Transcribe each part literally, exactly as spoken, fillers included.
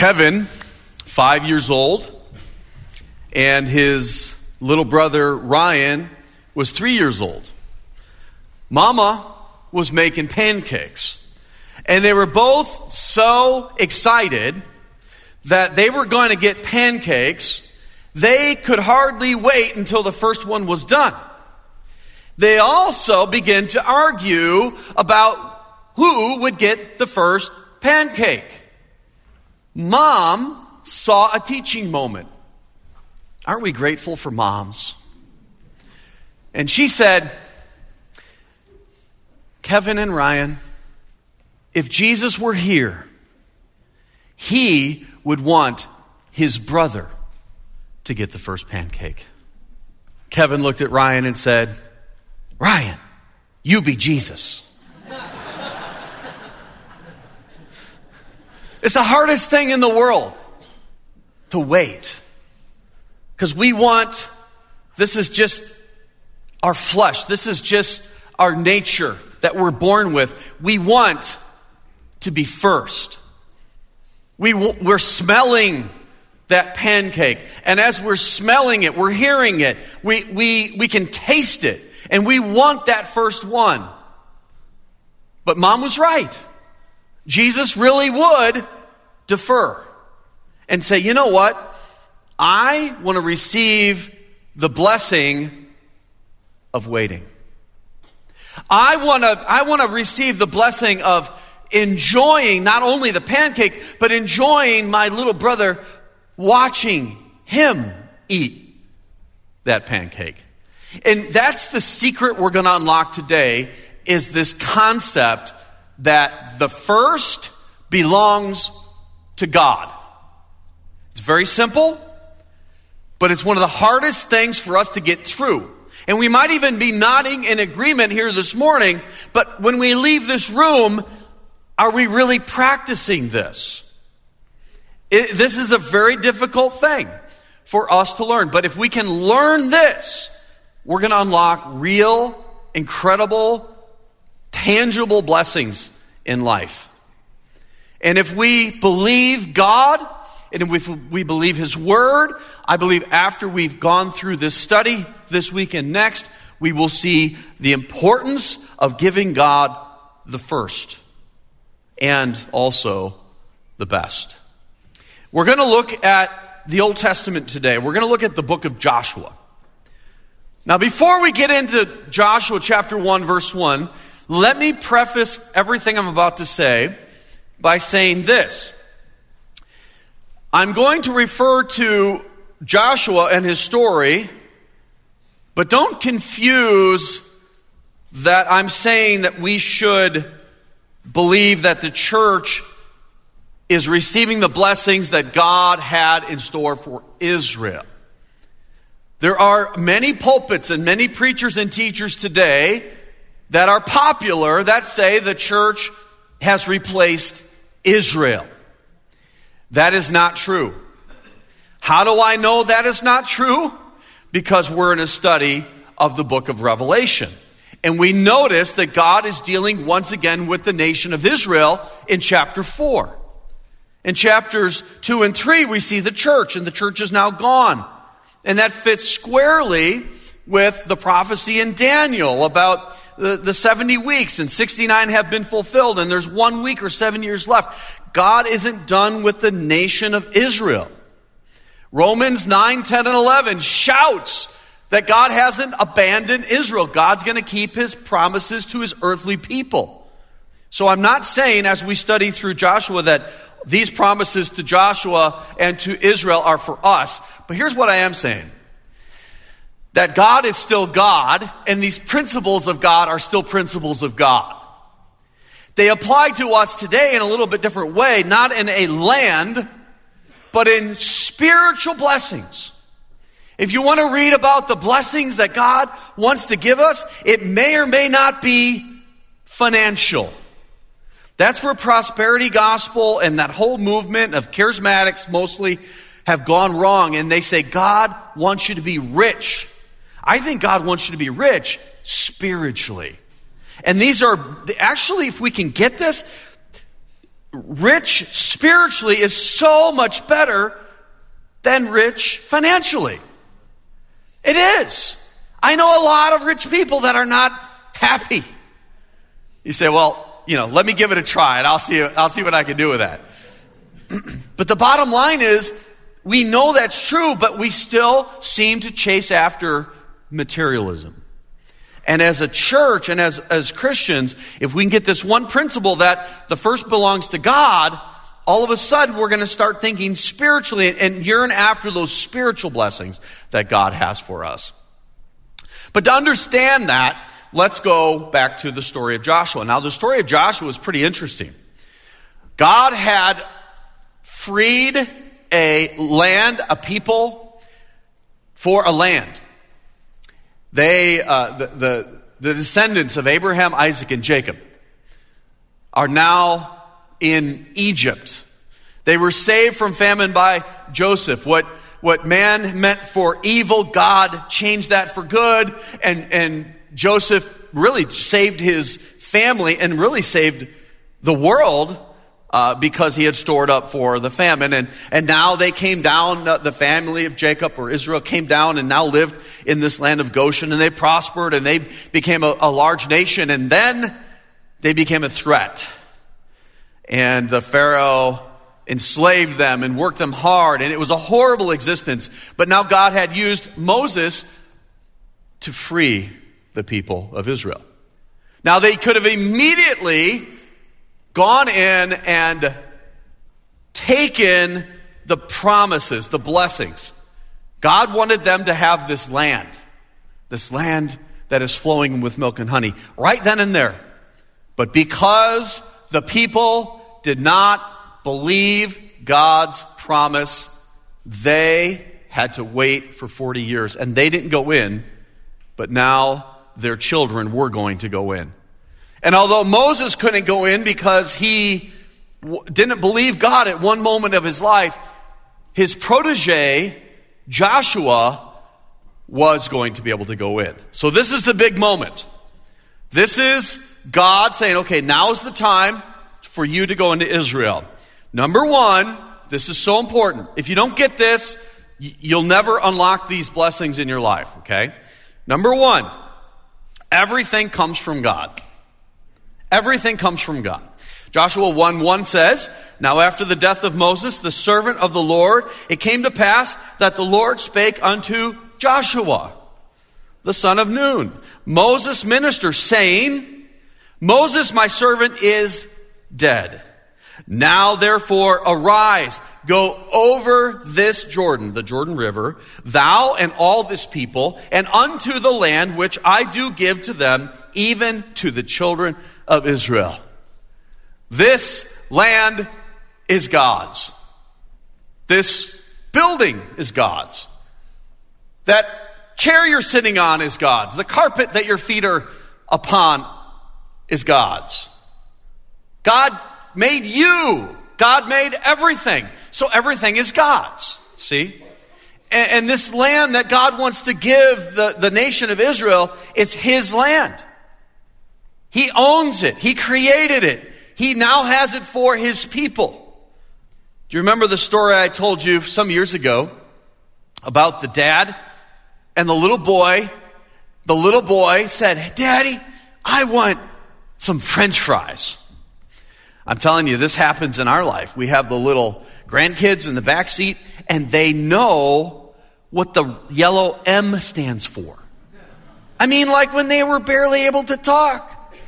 Kevin, five years old, and his little brother Ryan was three years old. Mama was making pancakes, and they were both so excited that they were going to get pancakes. They could hardly wait until the first one was done. They also began to argue about who would get the first pancake. Mom saw a teaching moment. Aren't we grateful for moms? And she said, Kevin and Ryan, if Jesus were here, he would want his brother to get the first pancake. Kevin looked at Ryan and said, Ryan, you be Jesus. It's the hardest thing in the world to wait. Because we want, this is just our flesh. This is just our nature that we're born with. We want to be first. We, we're smelling that pancake. And as we're smelling it, we're hearing it. We, we, we can taste it. And we want that first one. But Mom was right. Jesus really would defer and say, you know what? I want to receive the blessing of waiting. I want to I want to receive the blessing of enjoying not only the pancake, but enjoying my little brother watching him eat that pancake. And that's the secret we're going to unlock today, is this concept that the first belongs to God. It's very simple, but it's one of the hardest things for us to get through. And we might even be nodding in agreement here this morning, but when we leave this room, are we really practicing this? It, this is a very difficult thing for us to learn. But if we can learn this, we're going to unlock real, incredible, tangible blessings in life. And if we believe God, and if we believe His Word, I believe after we've gone through this study this week and next, we will see the importance of giving God the first and also the best. We're going to look at the Old Testament today. We're going to look at the book of Joshua. Now, before we get into Joshua chapter one, verse one, let me preface everything I'm about to say by saying this. I'm going to refer to Joshua and his story, but don't confuse that I'm saying that we should believe that the church is receiving the blessings that God had in store for Israel. There are many pulpits and many preachers and teachers today that are popular that say the church has replaced Israel. That is not true. How do I know that is not true? Because we're in a study of the book of Revelation. And we notice that God is dealing once again with the nation of Israel in chapter four. In chapters two and three, we see the church, and the church is now gone. And that fits squarely with the prophecy in Daniel about the, the seventy weeks, and sixty-nine have been fulfilled, and there's one week or seven years left. God isn't done with the nation of Israel. Romans nine, ten, and eleven shouts that God hasn't abandoned Israel. God's going to keep His promises to His earthly people. So I'm not saying, as we study through Joshua, that these promises to Joshua and to Israel are for us. But here's what I am saying. That God is still God, and these principles of God are still principles of God. They apply to us today in a little bit different way, not in a land, but in spiritual blessings. If you want to read about the blessings that God wants to give us, it may or may not be financial. That's where prosperity gospel and that whole movement of charismatics mostly have gone wrong. And they say, God wants you to be rich. I think God wants you to be rich spiritually. And these are, actually, if we can get this, rich spiritually is so much better than rich financially. It is. I know a lot of rich people that are not happy. You say, well, you know, let me give it a try and I'll see, I'll see what I can do with that. But the bottom line is, we know that's true, but we still seem to chase after materialism. And as a church and as, as Christians, if we can get this one principle that the first belongs to God, all of a sudden we're going to start thinking spiritually and, and yearn after those spiritual blessings that God has for us. But to understand that, let's go back to the story of Joshua. Now, the story of Joshua is pretty interesting. God had freed a land, a people, for a land. They, uh, the, the, the descendants of Abraham, Isaac, and Jacob are now in Egypt. They were saved from famine by Joseph. What, what man meant for evil, God changed that for good. And, and Joseph really saved his family and really saved the world Uh, because he had stored up for the famine. And, and now they came down, uh, the family of Jacob or Israel came down and now lived in this land of Goshen, and they prospered and they became a, a large nation, and then they became a threat. And the Pharaoh enslaved them and worked them hard, and it was a horrible existence. But now God had used Moses to free the people of Israel. Now they could have immediately gone in and taken the promises, the blessings. God wanted them to have this land, this land that is flowing with milk and honey, right then and there. But because the people did not believe God's promise, they had to wait for forty years. And they didn't go in, but now their children were going to go in. And although Moses couldn't go in because he w- didn't believe God at one moment of his life, his protege, Joshua, was going to be able to go in. So this is the big moment. This is God saying, okay, now is the time for you to go into Israel. Number one, this is so important. If you don't get this, y- you'll never unlock these blessings in your life, okay? Number one, everything comes from God. Everything comes from God. Joshua one one says, now after the death of Moses, the servant of the Lord, it came to pass that the Lord spake unto Joshua, the son of Nun, Moses' minister, saying, Moses, my servant, is dead. Now therefore arise, go over this Jordan, the Jordan River, thou and all this people, and unto the land which I do give to them, even to the children of Israel. This land is God's. This building is God's. That chair you're sitting on is God's. The carpet that your feet are upon is God's. God made you. God made everything. So everything is God's. See? And, and this land that God wants to give the, the nation of Israel, it's His land. He owns it. He created it. He now has it for His people. Do you remember the story I told you some years ago about the dad and the little boy? The little boy said, Daddy, I want some French fries. I'm telling you, this happens in our life. We have the little grandkids in the back seat, and they know what the yellow M stands for. I mean, like when they were barely able to talk.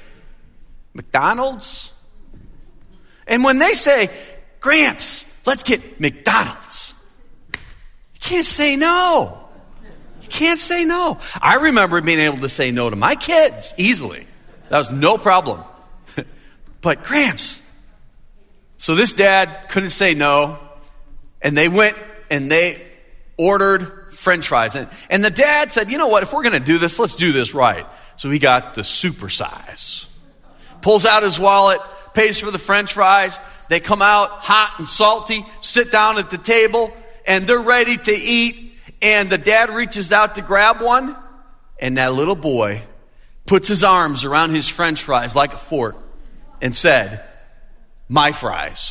McDonald's. And when they say, Gramps, let's get McDonald's, you can't say no. You can't say no. I remember being able to say no to my kids easily. That was no problem. But Gramps. So this dad couldn't say no, and they went and they ordered French fries. And, and the dad said, you know what, if we're going to do this, let's do this right. So he got the super size. Pulls out his wallet, pays for the French fries. They come out hot and salty, sit down at the table, and they're ready to eat. And the dad reaches out to grab one, and that little boy puts his arms around his French fries like a fort and said, my fries.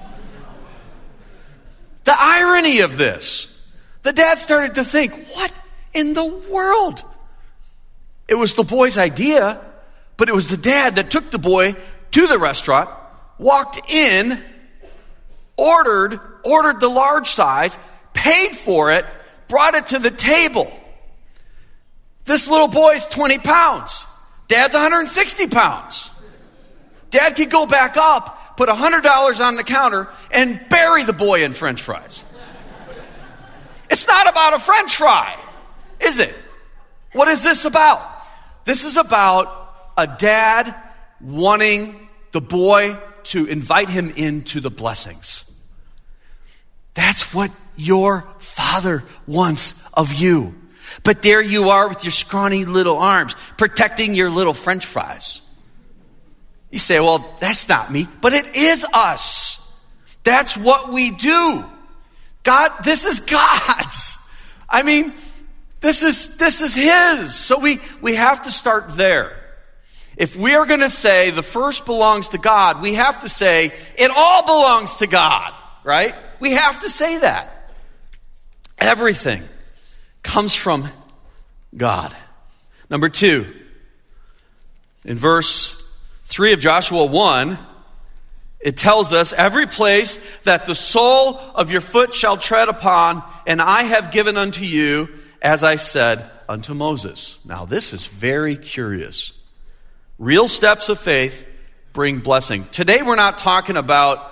The irony of this. The dad started to think, what in the world? It was the boy's idea, but it was the dad that took the boy to the restaurant, walked in, ordered, ordered the large size, paid for it, brought it to the table. This little boy's twenty pounds. Dad's one hundred sixty pounds. Dad could go back up, put one hundred dollars on the counter, and bury the boy in French fries. It's not about a French fry, is it? What is this about? This is about a dad wanting the boy to invite him into the blessings. That's what your Father wants of you. But there you are with your scrawny little arms, protecting your little French fries. You say, well, that's not me. But it is us. That's what we do. God, this is God's. I mean, this is this is His. So we, we have to start there. If we are going to say the first belongs to God, we have to say it all belongs to God, right? We have to say that. Everything comes from God. Number two, in verse three of Joshua one, it tells us, every place that the sole of your foot shall tread upon, and I have given unto you, as I said unto Moses. Now this is very curious. Real steps of faith bring blessing. Today we're not talking about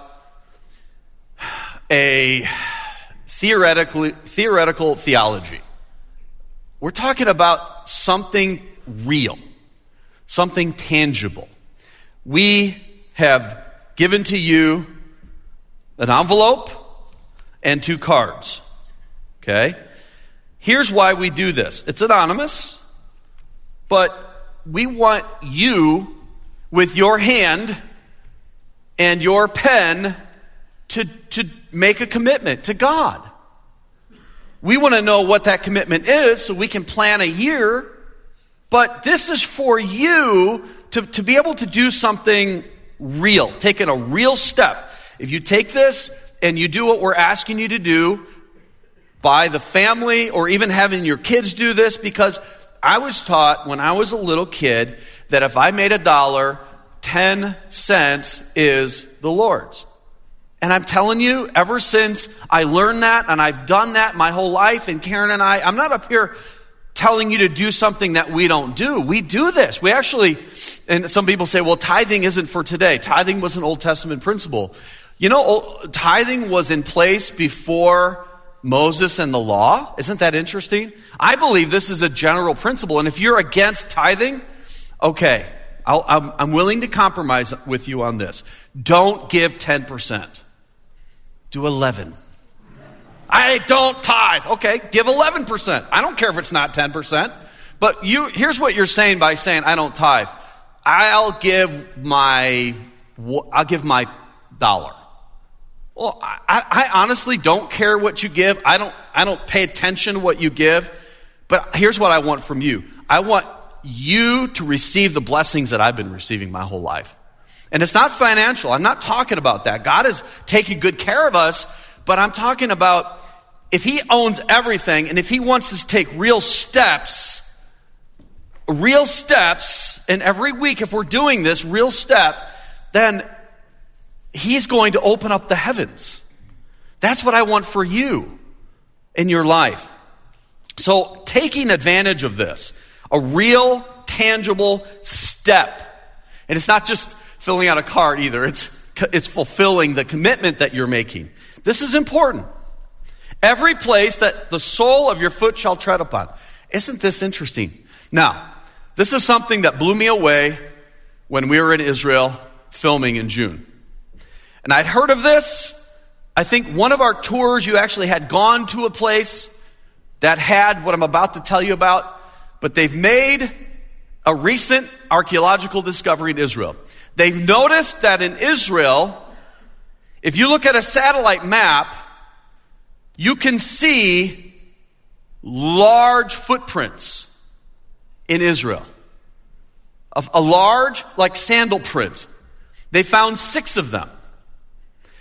a theoretical, theoretical theology. We're talking about something real, something tangible. We have given to you an envelope and two cards. Okay? Here's why we do this. It's anonymous, but we want you, with your hand and your pen, to, to make a commitment to God. We want to know what that commitment is so we can plan a year, but this is for you to, to be able to do something real, taking a real step. If you take this and you do what we're asking you to do, by the family or even having your kids do this, because I was taught when I was a little kid that if I made a dollar, ten cents is the Lord's. And I'm telling you, ever since I learned that, and I've done that my whole life, and Karen and I, I'm not up here telling you to do something that we don't do. We do this. We actually, and some people say, well, tithing isn't for today. Tithing was an Old Testament principle. You know, tithing was in place before Moses and the law. Isn't that interesting? I believe this is a general principle. And if you're against tithing, okay, I'll, I'm, I'm willing to compromise with you on this. Don't give ten percent. Do eleven. I don't tithe. Okay, give eleven percent. I don't care if it's not ten percent. But you, here's what you're saying by saying I don't tithe. I'll give my, I'll give my dollar. Well, I, I honestly don't care what you give. I don't, I don't pay attention to what you give. But here's what I want from you. I want you to receive the blessings that I've been receiving my whole life. And it's not financial. I'm not talking about that. God is taking good care of us. But I'm talking about if He owns everything and if He wants us to take real steps, real steps, and every week if we're doing this real step, then He's going to open up the heavens. That's what I want for you in your life. So taking advantage of this, a real, tangible step. And it's not just filling out a card either. It's, it's fulfilling the commitment that you're making. This is important. Every place that the sole of your foot shall tread upon. Isn't this interesting? Now, this is something that blew me away when we were in Israel filming in June. And I'd heard of this. I think one of our tours, you actually had gone to a place that had what I'm about to tell you about, but they've made a recent archaeological discovery in Israel. They've noticed that in Israel, if you look at a satellite map, you can see large footprints in Israel. A, a large, like sandal print. They found six of them.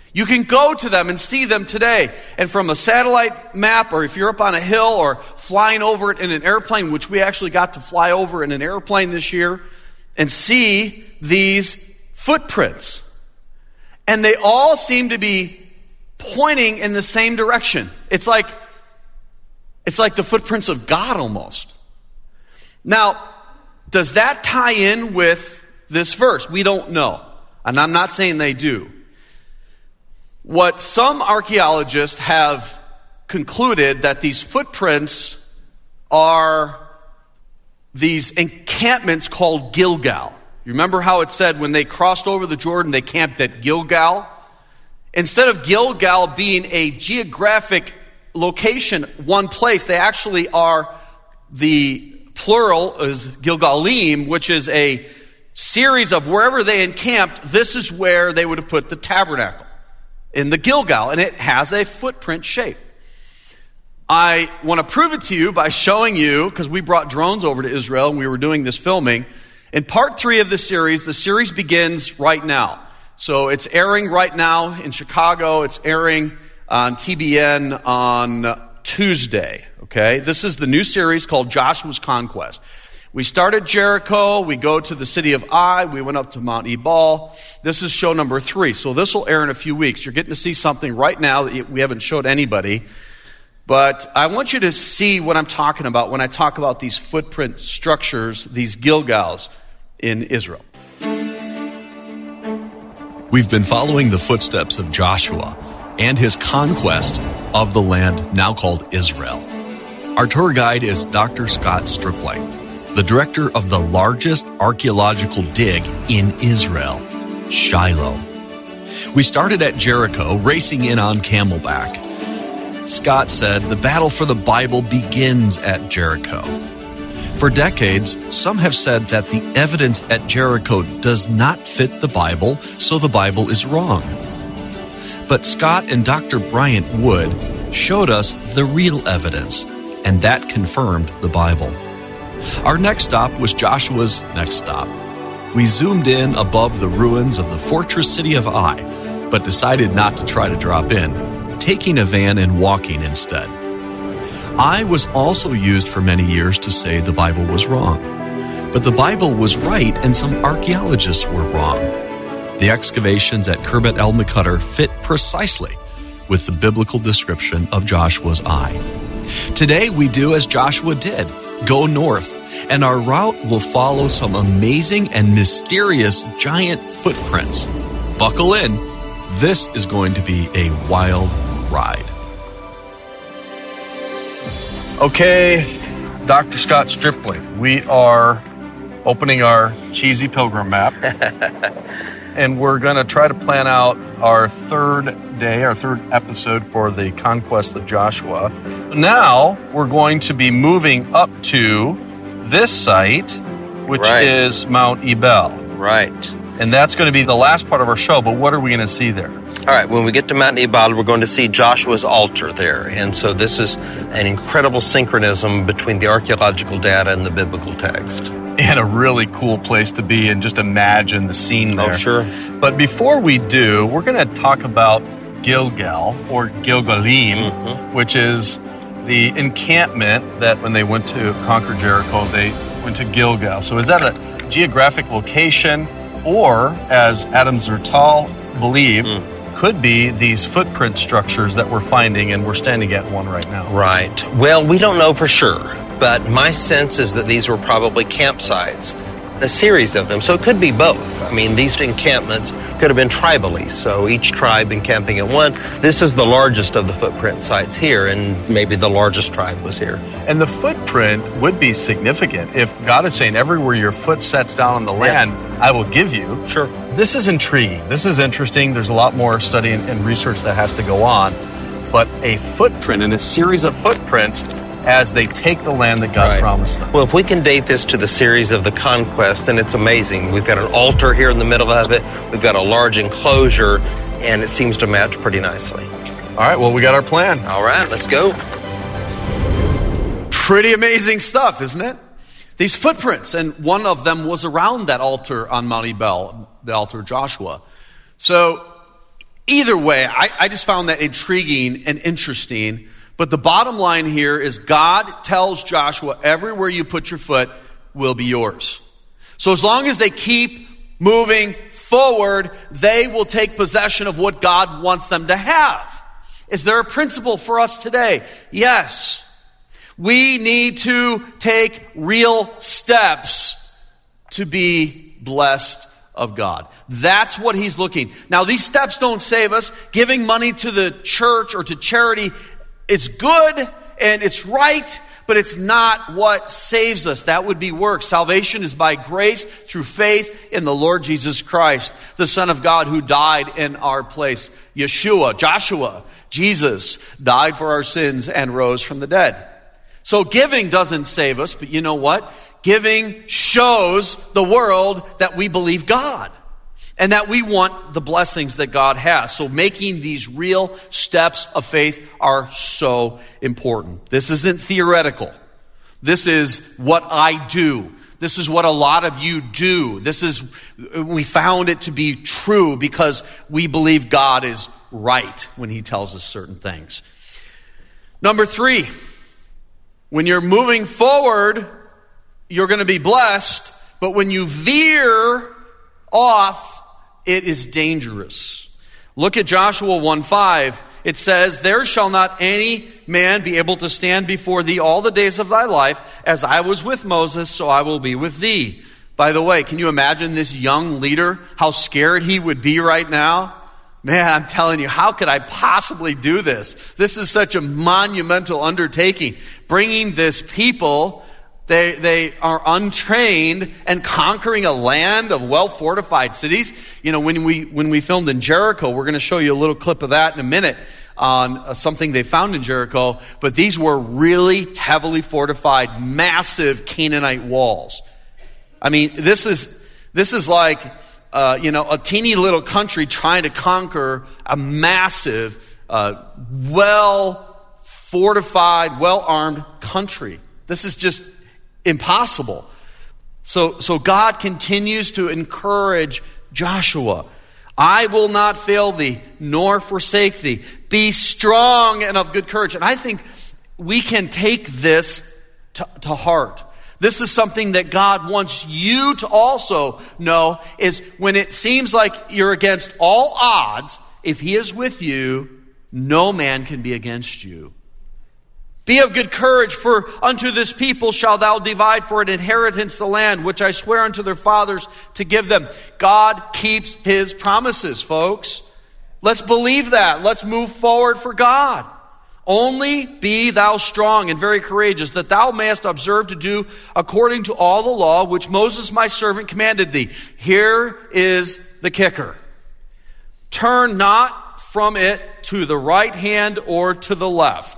You can go to them and see them today. And from a satellite map, or if you're up on a hill or flying over it in an airplane, which we actually got to fly over in an airplane this year, and see these footprints. And they all seem to be pointing in the same direction. It's like, it's like the footprints of God almost. Now, does that tie in with this verse? We don't know. And I'm not saying they do. What some archaeologists have concluded that these footprints are these encampments called Gilgal. You remember how it said when they crossed over the Jordan, they camped at Gilgal? Instead of Gilgal being a geographic location, one place, they actually are, the plural is Gilgalim, which is a series of wherever they encamped, this is where they would have put the tabernacle, in the Gilgal, and it has a footprint shape. I want to prove it to you by showing you, because we brought drones over to Israel and we were doing this filming. In part three of the series, the series begins right now. So it's airing right now in Chicago. It's airing on T B N on Tuesday, okay? This is the new series called Joshua's Conquest. We started Jericho, we go to the city of Ai, we went up to Mount Ebal. This is show number three, so this will air in a few weeks. You're getting to see something right now that we haven't showed anybody. But I want you to see what I'm talking about when I talk about these footprint structures, these Gilgals in Israel. We've been following the footsteps of Joshua and his conquest of the land now called Israel. Our tour guide is Doctor Scott Stripling, the director of the largest archaeological dig in Israel, Shiloh. We started at Jericho, racing in on Camelback. Scott said the battle for the Bible begins at Jericho. For decades, some have said that the evidence at Jericho does not fit the Bible, so the Bible is wrong. But Scott and Doctor Bryant Wood showed us the real evidence, and that confirmed the Bible. Our next stop was Joshua's next stop. We zoomed in above the ruins of the fortress city of Ai, but decided not to try to drop in, taking a van and walking instead. Ai was also used for many years to say the Bible was wrong. But the Bible was right and some archaeologists were wrong. The excavations at Khirbet el-Mekudder fit precisely with the biblical description of Joshua's Ai. Today we do as Joshua did, go north, and our route will follow some amazing and mysterious giant footprints. Buckle in, this is going to be a wild ride. Okay, Doctor Scott Stripling, we are opening our cheesy pilgrim map, and we're going to try to plan out our third day, our third episode for the conquest of Joshua. Now, we're going to be moving up to this site, which right. is Mount Ebal. Right. And that's going to be the last part of our show, but what are we going to see there? All right, when we get to Mount Ebal, we're going to see Joshua's altar there. And so this is an incredible synchronism between the archaeological data and the biblical text. And a really cool place to be, and just imagine the scene there. Oh, sure. But before we do, we're going to talk about Gilgal, or Gilgalim, mm-hmm. which is the encampment that when they went to conquer Jericho, they went to Gilgal. So is that a geographic location, or, as Adam Zertal believed, mm. could be these footprint structures that we're finding, and we're standing at one right now? Right. Well, we don't know for sure, but my sense is that these were probably campsites, a series of them. So it could be both. I mean, these encampments could have been tribally, so each tribe encamping at one. This is the largest of the footprint sites here, and maybe the largest tribe was here. And the footprint would be significant if God is saying, everywhere your foot sets down on the land, yeah. I will give you. Sure. This is intriguing. This is interesting. There's a lot more study and, and research that has to go on. But a footprint and a series of footprints as they take the land that God right. promised them. Well, if we can date this to the series of the conquest, then it's amazing. We've got an altar here in the middle of it. We've got a large enclosure, and it seems to match pretty nicely. All right, well, we got our plan. All right, let's go. Pretty amazing stuff, isn't it? These footprints, and one of them was around that altar on Mount Ebal, the altar of Joshua. So either way, I, I just found that intriguing and interesting. But the bottom line here is God tells Joshua, everywhere you put your foot will be yours. So as long as they keep moving forward, they will take possession of what God wants them to have. Is there a principle for us today? Yes. We need to take real steps to be blessed of God. That's what he's looking. Now, these steps don't save us. Giving money to the church or to charity is good and it's right, but it's not what saves us. That would be works. Salvation is by grace through faith in the Lord Jesus Christ, the Son of God who died in our place. Yeshua, Joshua, Jesus died for our sins and rose from the dead. So giving doesn't save us, but you know what? Giving shows the world that we believe God and that we want the blessings that God has. So making these real steps of faith are so important. This isn't theoretical. This is what I do. This is what a lot of you do. This is, we found it to be true because we believe God is right when he tells us certain things. Number three, when you're moving forward, you're going to be blessed, but when you veer off, it is dangerous. Look at Joshua one five. It says, there shall not any man be able to stand before thee all the days of thy life. As I was with Moses, so I will be with thee. By the way, can you imagine this young leader, how scared he would be right now? Man, I'm telling you, how could I possibly do this? This is such a monumental undertaking. Bringing this people, They they are untrained and conquering a land of well-fortified cities. You know, when we when we filmed in Jericho, we're going to show you a little clip of that in a minute on uh, something they found in Jericho. But these were really heavily fortified, massive Canaanite walls. I mean, this is this is like uh, you know a teeny little country trying to conquer a massive, uh, well-fortified, well-armed country. This is just impossible. So, so God continues to encourage Joshua. I will not fail thee, nor forsake thee. Be strong and of good courage. And I think we can take this to, to heart. This is something that God wants you to also know, is when it seems like you're against all odds, if he is with you, no man can be against you. Be of good courage, for unto this people shalt thou divide for an inheritance the land, which I swear unto their fathers to give them. God keeps his promises, folks. Let's believe that. Let's move forward for God. Only be thou strong and very courageous, that thou mayest observe to do according to all the law which Moses my servant commanded thee. Here is the kicker. Turn not from it to the right hand or to the left.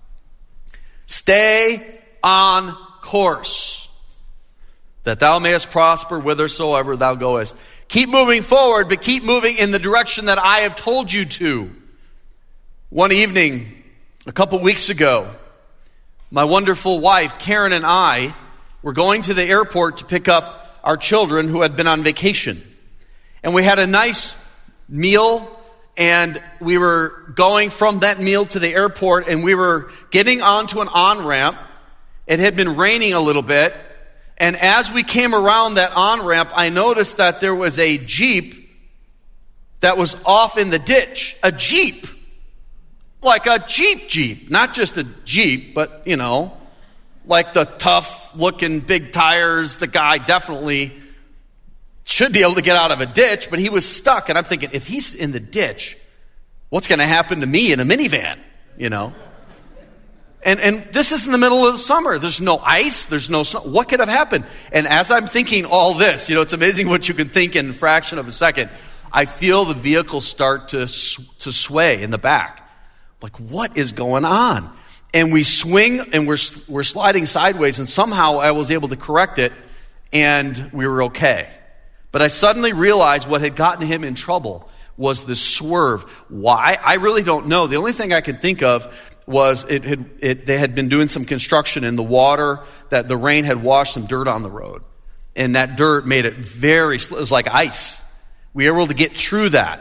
Stay on course, that thou mayest prosper whithersoever thou goest. Keep moving forward, but keep moving in the direction that I have told you to. One evening, a couple weeks ago, my wonderful wife, Karen, and I were going to the airport to pick up our children who had been on vacation. And we had a nice meal. And we were going from that meal to the airport, and we were getting onto an on-ramp. It had been raining a little bit. And as we came around that on-ramp, I noticed that there was a Jeep that was off in the ditch. A Jeep. Like a Jeep Jeep. Not just a Jeep, but, you know, like the tough-looking big tires. The guy definitely should be able to get out of a ditch, but he was stuck. And I'm thinking, if he's in the ditch, what's going to happen to me in a minivan, you know? And and this is in the middle of the summer. There's no ice. There's no snow. What could have happened? And as I'm thinking all this, you know, it's amazing what you can think in a fraction of a second. I feel the vehicle start to to sway in the back. Like, what is going on? And we swing, and we're we're sliding sideways, and somehow I was able to correct it, and we were okay. But I suddenly realized what had gotten him in trouble was the swerve. Why? I really don't know. The only thing I could think of was it had it, they had been doing some construction in the water, that the rain had washed some dirt on the road. And that dirt made it very, it was like ice. We were able to get through that.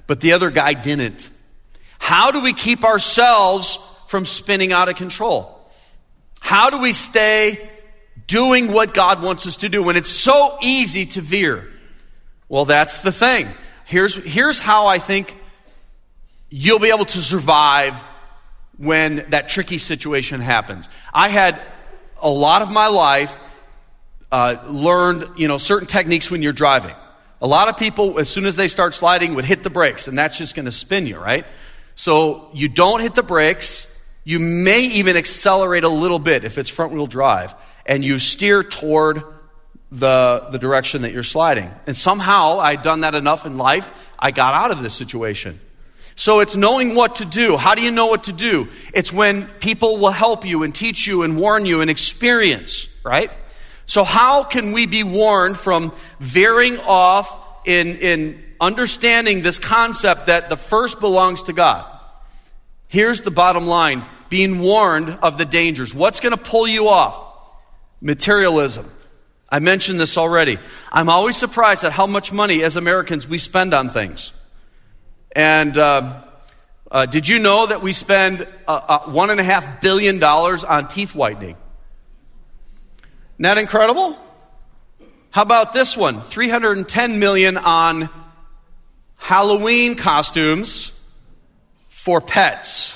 but the other guy didn't. How do we keep ourselves from spinning out of control? How do we stay doing what God wants us to do when it's so easy to veer? Well, that's the thing. Here's, here's how I think you'll be able to survive when that tricky situation happens. I had a lot of my life uh, learned, you know, certain techniques when you're driving. A lot of people, as soon as they start sliding, would hit the brakes, and that's just going to spin you, right? So you don't hit the brakes. You may even accelerate a little bit if it's front-wheel drive, and you steer toward the, the direction that you're sliding. And somehow, I'd done that enough in life, I got out of this situation. So it's knowing what to do. How do you know what to do? It's when people will help you and teach you and warn you and experience, right? So how can we be warned from veering off in, in understanding this concept that the first belongs to God? Here's the bottom line. Being warned of the dangers. What's going to pull you off? Materialism. I mentioned this already. I'm always surprised at how much money as Americans we spend on things. And uh, uh, did you know that we spend uh, uh, one and a half billion dollars on teeth whitening? Isn't that incredible? How about this one? three hundred ten million dollars on Halloween costumes for pets.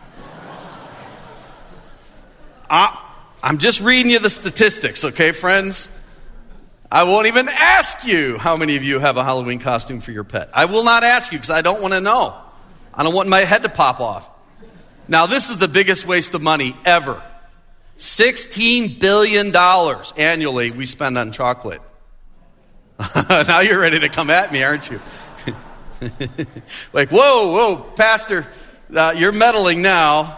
uh, I'm just reading you the statistics, okay, friends? I won't even ask you how many of you have a Halloween costume for your pet. I will not ask you because I don't want to know. I don't want my head to pop off. Now, this is the biggest waste of money ever. sixteen billion dollars annually we spend on chocolate. Now you're ready to come at me, aren't you? Like, whoa, whoa, Pastor, uh, you're meddling now.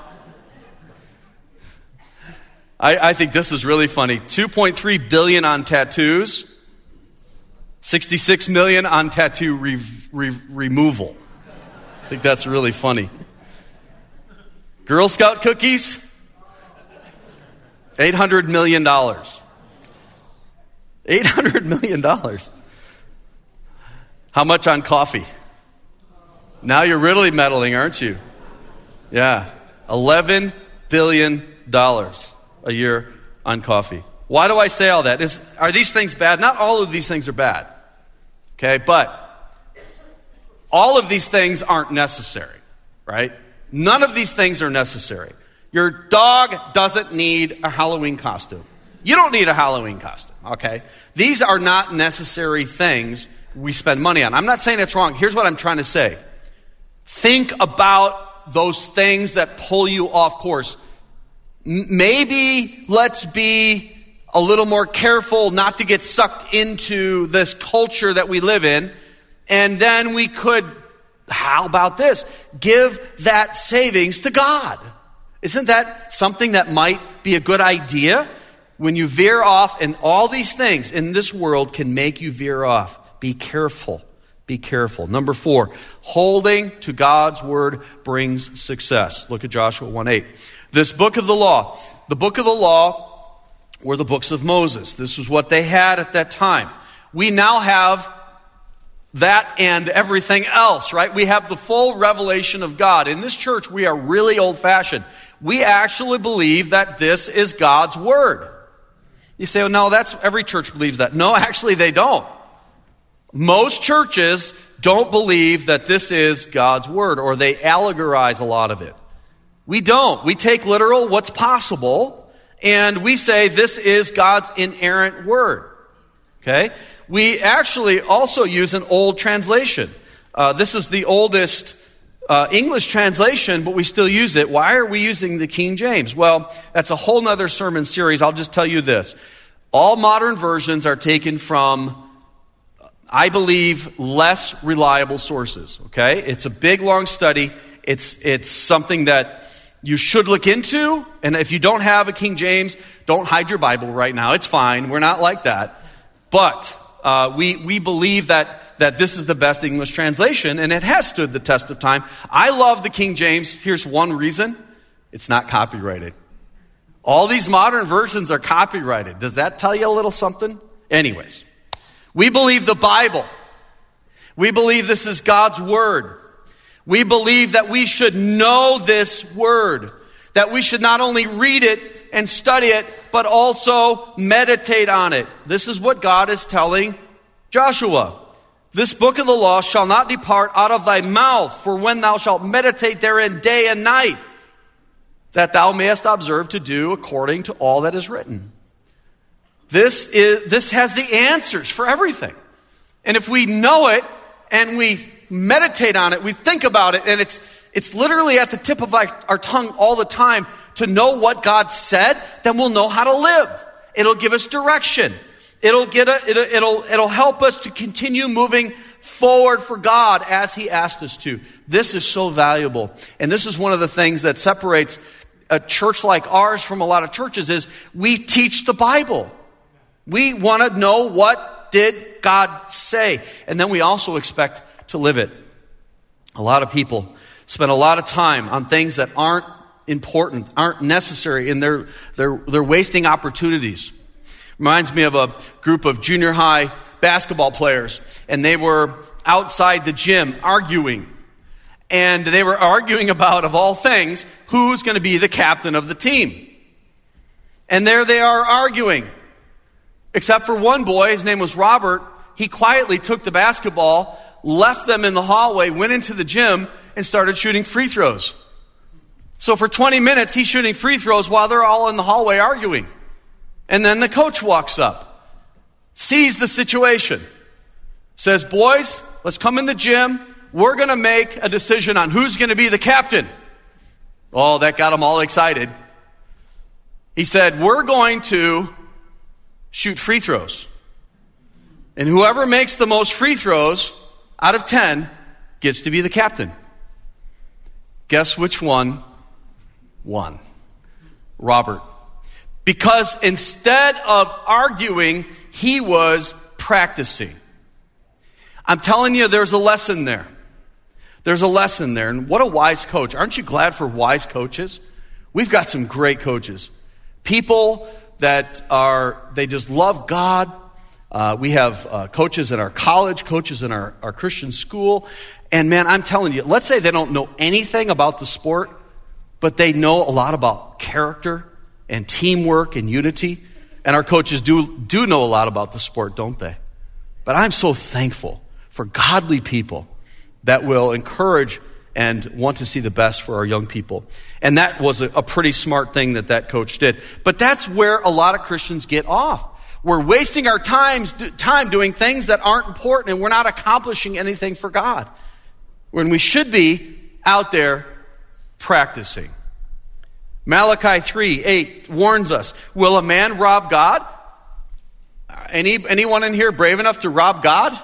I, I think this is really funny. two point three billion dollars on tattoos, sixty-six million dollars on tattoo re- re- removal. I think that's really funny. Girl Scout cookies, eight hundred million dollars. eight hundred million dollars. How much on coffee? Now you're really meddling, aren't you? Yeah, eleven billion dollars a year on coffee. Why do I say all that? Is, are these things bad? Not all of these things are bad. Okay, but all of these things aren't necessary, right? None of these things are necessary. Your dog doesn't need a Halloween costume. You don't need a Halloween costume, okay? These are not necessary things we spend money on. I'm not saying it's wrong. Here's what I'm trying to say. Think about those things that pull you off course. Maybe let's be a little more careful not to get sucked into this culture that we live in. And then we could, how about this? Give that savings to God. Isn't that something that might be a good idea? When you veer off, and all these things in this world can make you veer off. Be careful. Be careful. Number four, holding to God's word brings success. Look at Joshua one eight. This book of the law, the book of the law were the books of Moses. This was what they had at that time. We now have that and everything else, right? We have the full revelation of God. In this church, we are really old-fashioned. We actually believe that this is God's word. You say, well, no, that's every church believes that. No, actually, they don't. Most churches don't believe that this is God's word, or they allegorize a lot of it. We don't. We take literal what's possible, and we say this is God's inerrant word. Okay? We actually also use an old translation. Uh, this is the oldest uh, English translation, but we still use it. Why are we using the King James? Well, that's a whole nother sermon series. I'll just tell you this. All modern versions are taken from, I believe, less reliable sources. Okay? It's a big, long study. It's it's something that you should look into. And if you don't have a King James, don't hide your Bible right now. It's fine. We're not like that. But uh, we we believe that that this is the best English translation, and it has stood the test of time. I love the King James. Here's one reason. It's not copyrighted. All these modern versions are copyrighted. Does that tell you a little something? Anyways, we believe the Bible. We believe this is God's word. We believe that we should know this word, that we should not only read it and study it, but also meditate on it. This is what God is telling Joshua. This book of the law shall not depart out of thy mouth, for when thou shalt meditate therein day and night, that thou mayest observe to do according to all that is written. This is this has the answers for everything. And if we know it and we meditate on it, we think about it, and it's it's literally at the tip of our, our tongue all the time to know what God said, then we'll know how to live. It'll give us direction. It'll get a, it'll, it'll it'll help us to continue moving forward for God as He asked us to. This is so valuable. And this is one of the things that separates a church like ours from a lot of churches is we teach the Bible. We want to know what did God say. And then we also expect to live it. A lot of people spend a lot of time on things that aren't important, aren't necessary, and they're they're they're wasting opportunities. Reminds me of a group of junior high basketball players, and they were outside the gym arguing. And they were arguing about, of all things, who's going to be the captain of the team. And there they are arguing. Except for one boy, his name was Robert. He quietly took the basketball, left them in the hallway, went into the gym, and started shooting free throws. So for twenty minutes, he's shooting free throws while they're all in the hallway arguing. And then the coach walks up, sees the situation, says, boys, let's come in the gym. We're going to make a decision on who's going to be the captain. Oh, that got them all excited. He said, we're going to shoot free throws. And whoever makes the most free throws out of ten gets to be the captain. Guess which one won? Robert. Because instead of arguing, he was practicing. I'm telling you, there's a lesson there. There's a lesson there. And what a wise coach. Aren't you glad for wise coaches? We've got some great coaches. People that are, they just love God. Uh, we have uh, coaches in our college, coaches in our, our Christian school. And man, I'm telling you, let's say they don't know anything about the sport, but they know a lot about character and teamwork and unity. And our coaches do, do know a lot about the sport, don't they? But I'm so thankful for godly people that will encourage and want to see the best for our young people. And that was a, a pretty smart thing that that coach did. But that's where a lot of Christians get off. We're wasting our times, time doing things that aren't important, and we're not accomplishing anything for God, when we should be out there practicing. Malachi three eight warns us, will a man rob God? Any anyone in here brave enough to rob God?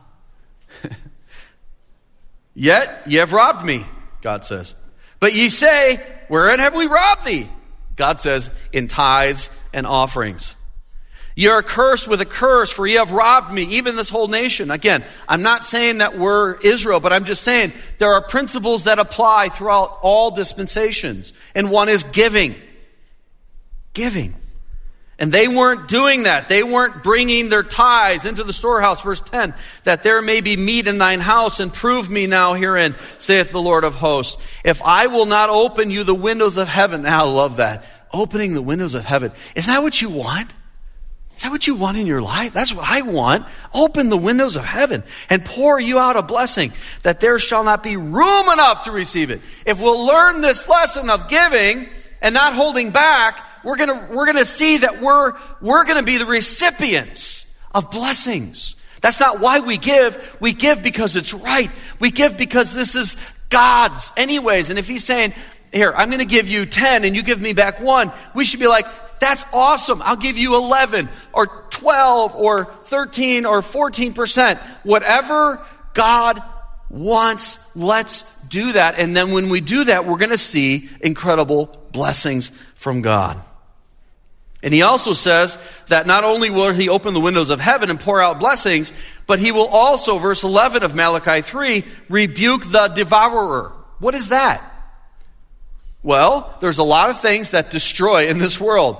Yet ye have robbed me, God says. But ye say, wherein have we robbed thee? God says, in tithes and offerings. Ye are cursed with a curse, for ye have robbed me, even this whole nation. Again, I'm not saying that we're Israel, but I'm just saying there are principles that apply throughout all dispensations. And one is giving. Giving. And they weren't doing that. They weren't bringing their tithes into the storehouse. Verse ten, that there may be meat in thine house, and prove me now herein, saith the Lord of hosts. If I will not open you the windows of heaven. I love that. Opening the windows of heaven. Isn't that what you want? Is that what you want in your life? That's what I want. Open the windows of heaven and pour you out a blessing, that there shall not be room enough to receive it. If we'll learn this lesson of giving and not holding back, we're gonna we're gonna see that we're we're gonna be the recipients of blessings. That's not why we give. We give because it's right. We give because this is God's anyways. And if He's saying, here, I'm gonna give you ten and you give me back one, we should be like, that's awesome. I'll give you eleven or twelve or thirteen or fourteen percent. Whatever God wants, let's do that. And then when we do that, we're going to see incredible blessings from God. And he also says that not only will he open the windows of heaven and pour out blessings, but he will also, verse eleven of Malachi three, rebuke the devourer. What is that? Well, there's a lot of things that destroy in this world.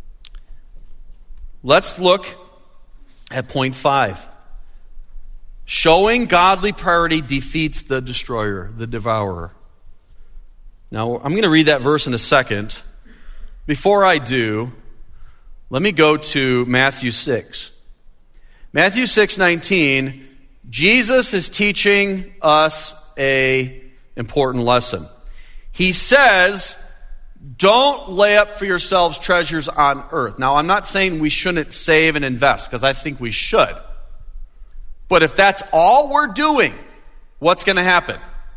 Let's look at point five. Showing godly priority defeats the destroyer, the devourer. Now, I'm going to read that verse in a second. Before I do, let me go to Matthew six. Matthew six nineteen, Jesus is teaching us a important lesson. He says, don't lay up for yourselves treasures on earth. Now, I'm not saying we shouldn't save and invest, because I think we should. But if that's all we're doing, what's going to happen?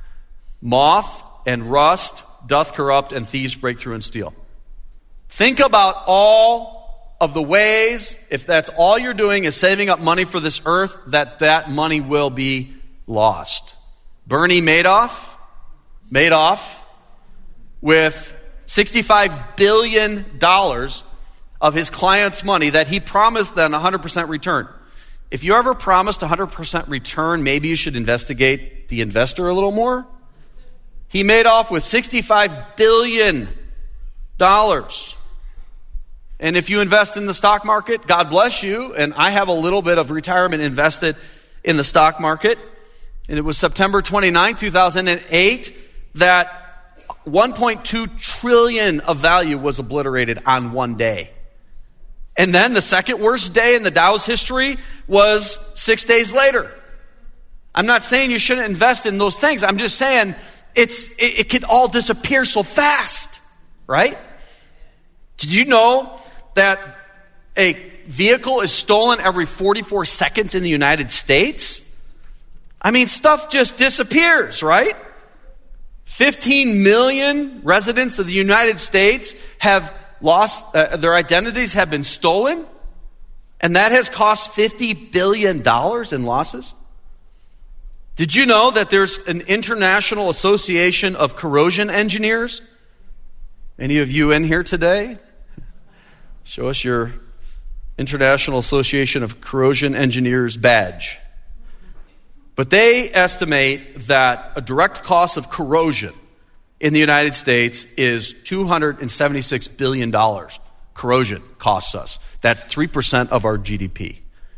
Moth and rust doth corrupt, and thieves break through and steal. Think about all of the ways, if that's all you're doing is saving up money for this earth, that that money will be lost. Bernie Madoff, Madoff, with sixty-five billion dollars of his clients' money that he promised them one hundred percent return. If you ever promised one hundred percent return, maybe you should investigate the investor a little more. He made off with sixty-five billion dollars. And if you invest in the stock market, God bless you. And I have a little bit of retirement invested in the stock market. And it was September twenty-ninth, two thousand eight, that one point two trillion of value was obliterated on one day. And then the second worst day in the Dow's history was six days later. I'm not saying you shouldn't invest in those things. I'm just saying it's it, it could all disappear so fast, right? Did you know that a vehicle is stolen every forty-four seconds in the United States? I mean, stuff just disappears, right? fifteen million residents of the United States have lost, uh, their identities have been stolen, and that has cost fifty billion dollars in losses. Did you know that there's an International Association of Corrosion Engineers? Any of you in here today? Show us your International Association of Corrosion Engineers badge. But they estimate that a direct cost of corrosion in the United States is two hundred seventy-six billion dollars. Corrosion costs us. That's three percent of our G D P.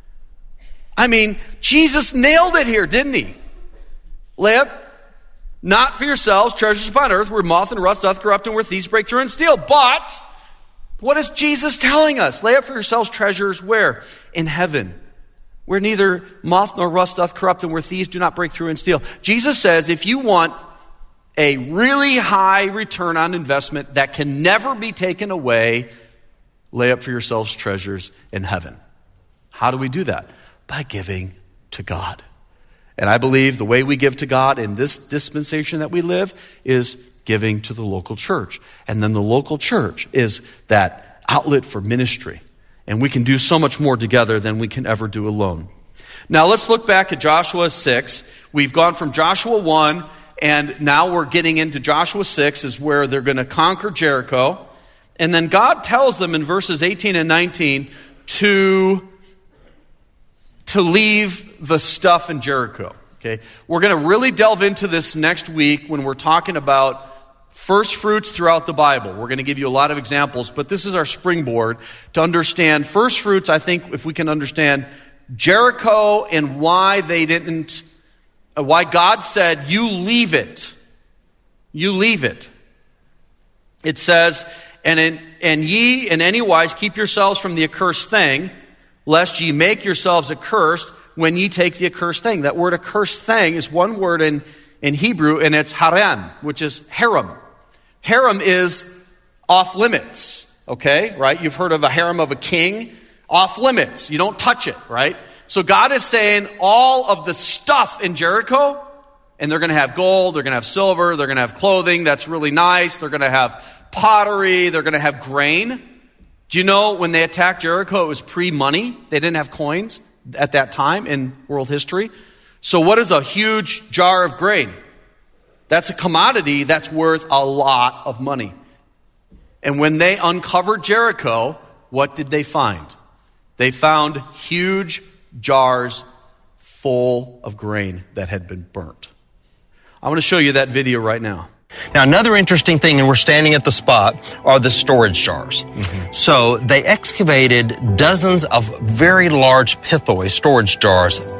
I mean, Jesus nailed it here, didn't he? Lay up not for yourselves treasures upon earth, where moth and rust doth corrupt, and where thieves break through and steal. But what is Jesus telling us? Lay up for yourselves treasures where? In heaven, where neither moth nor rust doth corrupt, and where thieves do not break through and steal. Jesus says if you want a really high return on investment that can never be taken away, lay up for yourselves treasures in heaven. How do we do that? By giving to God. And I believe the way we give to God in this dispensation that we live is giving to the local church. And then the local church is that outlet for ministry. And we can do so much more together than we can ever do alone. Now let's look back at Joshua six. We've gone from Joshua one, and now we're getting into Joshua six, is where they're going to conquer Jericho. And then God tells them in verses eighteen and nineteen to, to leave the stuff in Jericho. Okay, we're going to really delve into this next week when we're talking about first fruits throughout the Bible. We're going to give you a lot of examples, but this is our springboard to understand first fruits. I think if we can understand Jericho and why they didn't, why God said, you leave it. You leave it. It says, and in, and ye in any wise keep yourselves from the accursed thing, lest ye make yourselves accursed when ye take the accursed thing. That word accursed thing is one word in, in Hebrew, and it's haram, which is harem. Harem is off limits, okay, right? You've heard of a harem of a king, off limits. You don't touch it, right? So God is saying all of the stuff in Jericho, and they're going to have gold, they're going to have silver, they're going to have clothing that's really nice, they're going to have pottery, they're going to have grain. Do you know when they attacked Jericho, it was pre-money? They didn't have coins at that time in world history. So what is a huge jar of grain? That's a commodity that's worth a lot of money. And when they uncovered Jericho, what did they find? They found huge jars full of grain that had been burnt. I want to show you that video right now. Now, another interesting thing, and we're standing at the spot, are the storage jars. Mm-hmm. So they excavated dozens of very large pithoi storage jars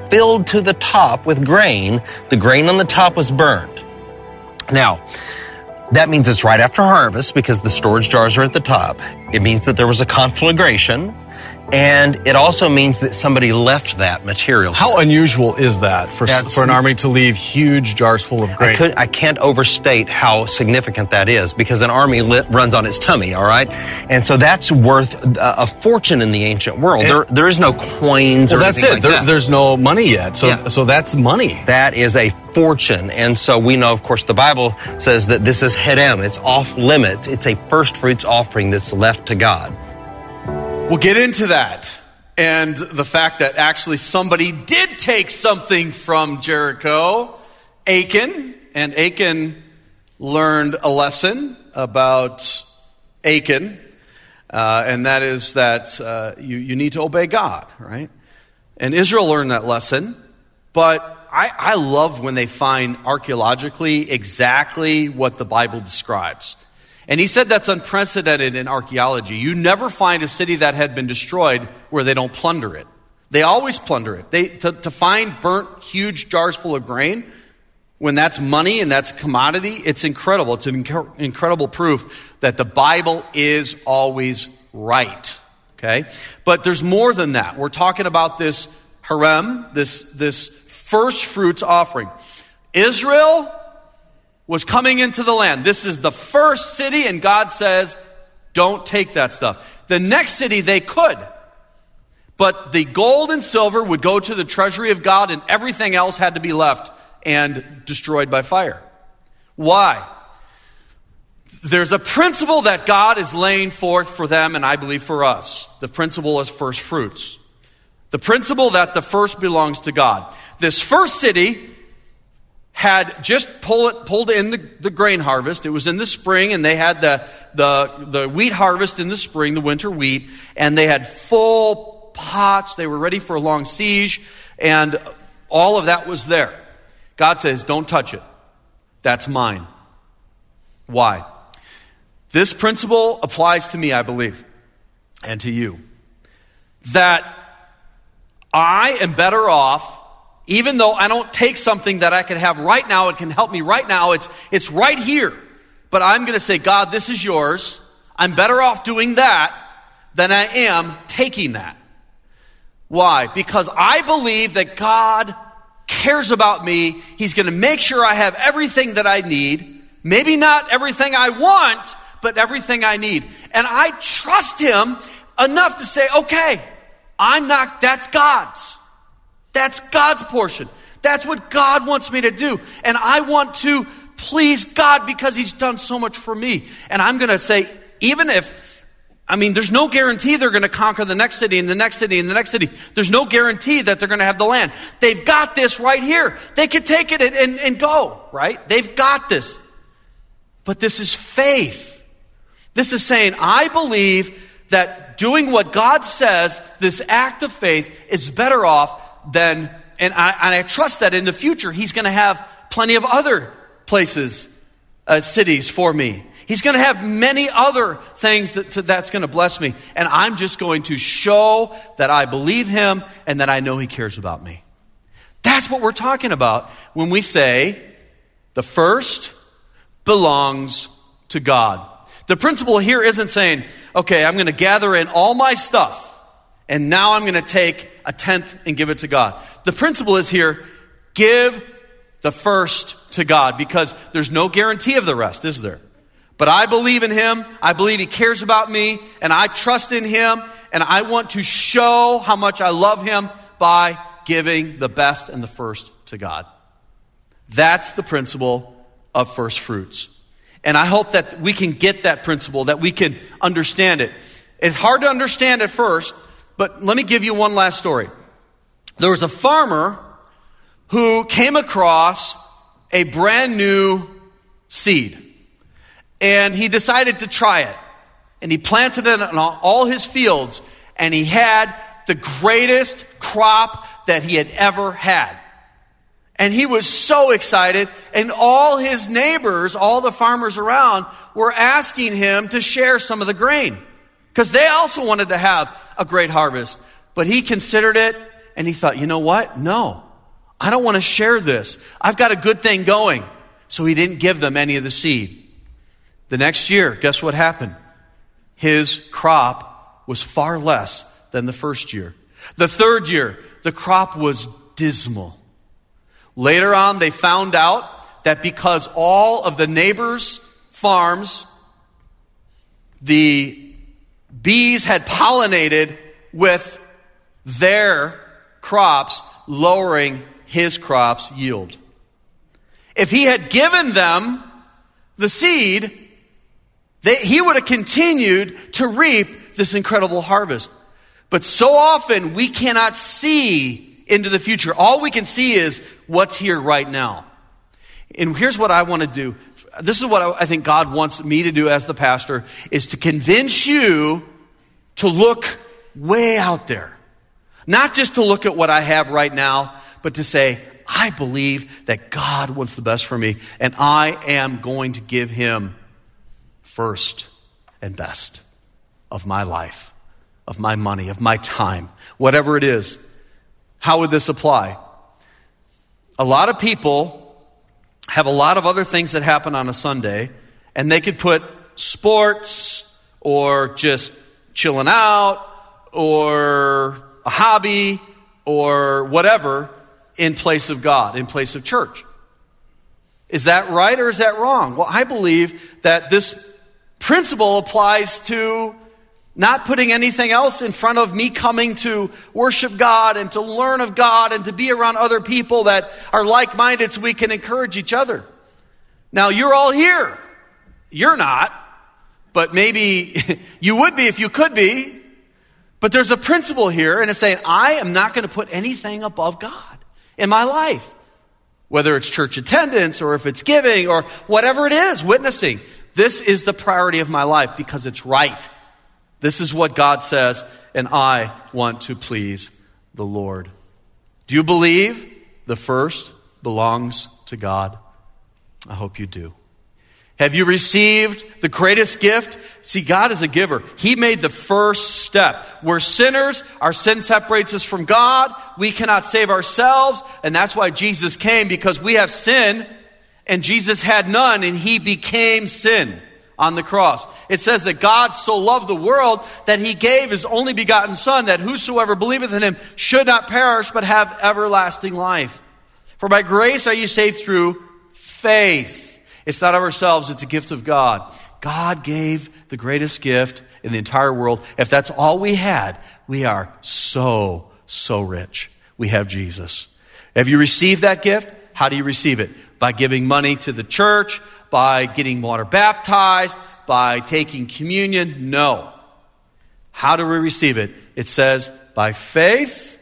filled to the top with grain. The grain on the top was burned. Now, that means it's right after harvest because the storage jars are at the top. It means that there was a conflagration. And it also means that somebody left that material. How unusual is that for, That's, for an army to leave huge jars full of grain? I, could, I can't overstate how significant that is because an army lit, runs on its tummy, all right? And so that's worth a, a fortune in the ancient world. And, there, there is no coins well, or that's anything it. like There, that. There's no money yet. So, Yeah. so that's money. That is a fortune. And so we know, of course, the Bible says that this is hedem. It's off limits. It's a first fruits offering that's left to God. We'll get into that and the fact that actually somebody did take something from Jericho, Achan, and Achan learned a lesson about Achan, uh, and that is that uh, you, you need to obey God, right? And Israel learned that lesson, but I, I love when they find archaeologically exactly what the Bible describes. And he said that's unprecedented in archaeology. You never find a city that had been destroyed where they don't plunder it. They always plunder it. They, to, to find burnt, huge jars full of grain, when that's money and that's commodity, it's incredible. It's an inc- incredible proof that the Bible is always right. Okay? But there's more than that. We're talking about this harem, this, this first fruits offering. Israel was coming into the land. This is the first city, and God says, don't take that stuff. The next city, they could. But the gold and silver would go to the treasury of God, and everything else had to be left and destroyed by fire. Why? There's a principle that God is laying forth for them, and I believe for us. The principle is first fruits. The principle that the first belongs to God. This first city had just pull it, pulled in the, the grain harvest. It was in the spring, and they had the, the, the wheat harvest in the spring, the winter wheat, and they had full pots. They were ready for a long siege, and all of that was there. God says, don't touch it. That's mine. Why? This principle applies to me, I believe, and to you. That I am better off, even though I don't take something that I can have right now, it can help me right now, it's it's right here. But I'm going to say, God, this is yours. I'm better off doing that than I am taking that. Why? Because I believe that God cares about me. He's going to make sure I have everything that I need. Maybe not everything I want, but everything I need. And I trust Him enough to say, okay, I'm not, that's God's. That's God's portion. That's what God wants me to do. And I want to please God because He's done so much for me. And I'm going to say, even if, I mean, there's no guarantee they're going to conquer the next city and the next city and the next city. There's no guarantee that they're going to have the land. They've got this right here. They can take it and, and, and go, right? They've got this. But this is faith. This is saying, I believe that doing what God says, this act of faith, is better off than, and I, and I trust that in the future, He's going to have plenty of other places, uh, cities for me. He's going to have many other things that, to, that's going to bless me. And I'm just going to show that I believe Him and that I know He cares about me. That's what we're talking about when we say the first belongs to God. The principle here isn't saying, okay, I'm going to gather in all my stuff and now I'm going to take a tenth and give it to God. The principle is here, give the first to God, because there's no guarantee of the rest, is there? But I believe in Him. I believe He cares about me, and I trust in Him, and I want to show how much I love Him by giving the best and the first to God. That's the principle of first fruits. And I hope that we can get that principle, that we can understand it. It's hard to understand at first, but let me give you one last story. There was a farmer who came across a brand new seed. And he decided to try it. And he planted it on all his fields. And he had the greatest crop that he had ever had. And he was so excited. And all his neighbors, all the farmers around, were asking him to share some of the grain. Because they also wanted to have a great harvest. But he considered it, and he thought, you know what? No, I don't want to share this. I've got a good thing going. So he didn't give them any of the seed. The next year, guess what happened? His crop was far less than the first year. The third year, the crop was dismal. Later on, they found out that because all of the neighbors' farms, the bees had pollinated with their crops, lowering his crop's yield. If he had given them the seed, they, he would have continued to reap this incredible harvest. But so often we cannot see into the future. All we can see is what's here right now. And here's what I want to do. This is what I think God wants me to do as the pastor, is to convince you to look way out there. Not just to look at what I have right now, but to say, I believe that God wants the best for me, and I am going to give him first and best of my life, of my money, of my time, whatever it is. How would this apply? A lot of people have a lot of other things that happen on a Sunday, and they could put sports or just chilling out or a hobby or whatever in place of God, in place of church. Is that right or is that wrong? Well, I believe that this principle applies to not putting anything else in front of me coming to worship God and to learn of God and to be around other people that are like-minded so we can encourage each other. Now, you're all here. You're not, but maybe you would be if you could be. But there's a principle here, and it's saying, I am not going to put anything above God in my life. Whether it's church attendance or if it's giving or whatever it is, witnessing. This is the priority of my life because it's right. This is what God says, and I want to please the Lord. Do you believe the first belongs to God? I hope you do. Have you received the greatest gift? See, God is a giver. He made the first step. We're sinners. Our sin separates us from God. We cannot save ourselves. And that's why Jesus came, because we have sin and Jesus had none, and he became sin on the cross. It says that God so loved the world that he gave his only begotten Son, that whosoever believeth in him should not perish but have everlasting life. For by grace are you saved through faith. It's not of ourselves, it's a gift of God. God gave the greatest gift in the entire world. If that's all we had, we are so, so rich. We have Jesus. Have you received that gift? How do you receive it? By giving money to the church, by getting water baptized, by taking communion? No. How do we receive it? It says by faith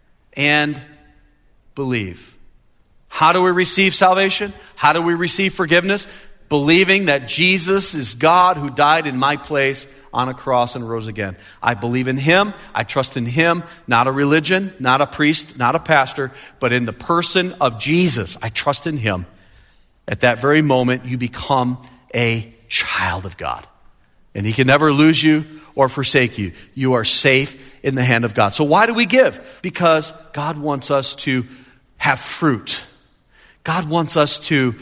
and believe. How do we receive salvation? How do we receive forgiveness? Believing that Jesus is God who died in my place on a cross and rose again. I believe in him. I trust in him. Not a religion, not a priest, not a pastor, but in the person of Jesus. I trust in him. At that very moment, you become a child of God. And he can never lose you or forsake you. You are safe in the hand of God. So why do we give? Because God wants us to have fruit. God wants us to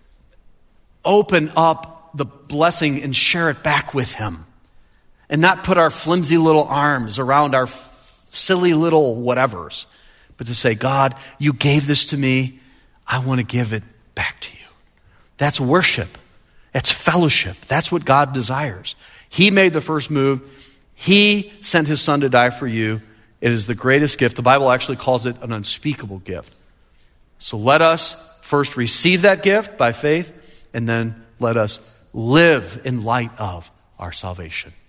open up the blessing and share it back with him. And not put our flimsy little arms around our f- silly little whatevers. But to say, God, you gave this to me. I want to give it back to you. That's worship. That's fellowship. That's what God desires. He made the first move. He sent his Son to die for you. It is the greatest gift. The Bible actually calls it an unspeakable gift. So let us first receive that gift by faith, and then let us live in light of our salvation.